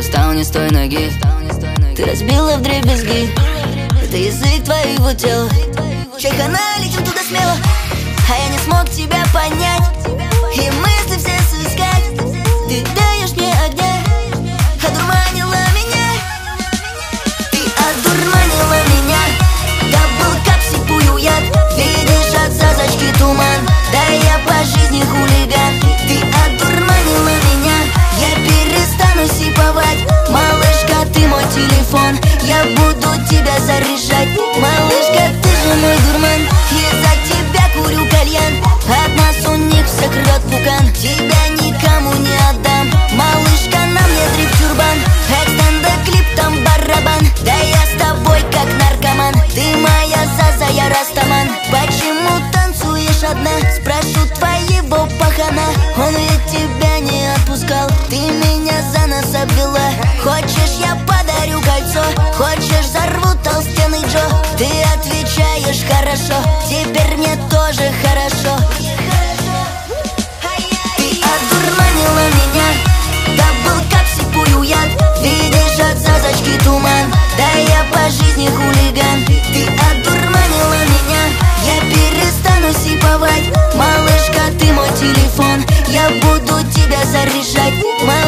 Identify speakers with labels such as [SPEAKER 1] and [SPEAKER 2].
[SPEAKER 1] кто стал не с той ноги. Ты разбила вдребезги, это язык твоего тела. Чайхана, летим туда смело, а я не смог тебя понять, и мысли все сыскать. Ты даешь мне огня, одурманила меня. Ты одурманила меня, добыл как сипую яд. Видишь от сазочки туман, да я по жизни хулиган. Ты одурманила меня, я перестану сиповать. Малышка, ты мой телефон, я буду тебя заряжать. Малышка, ты же мой дурман, из-за тебя курю кальян. От нас у них всех рвет пукан, тебя никому не отдам. Малышка, на мне дрип-тюрбан, экстенда клип, там барабан. Да я с тобой как наркоман, ты моя заза, я растаман. Почему танцуешь одна? Спрошу твоего пахана, он ведь тебя не отпускал. Ты меня за нос обвела. Хочешь, я подарю кольцо, хочешь, взорву толстенный Джо. Ты отвечаешь хорошо, теперь мне тоже хорошо. Ты одурманила меня, добыл как сипую яд. Видишь от сазочки туман, да я по жизни хулиган. Ты одурманила меня, я перестану сиповать. Малышка, ты мой телефон, я буду тебя заряжать.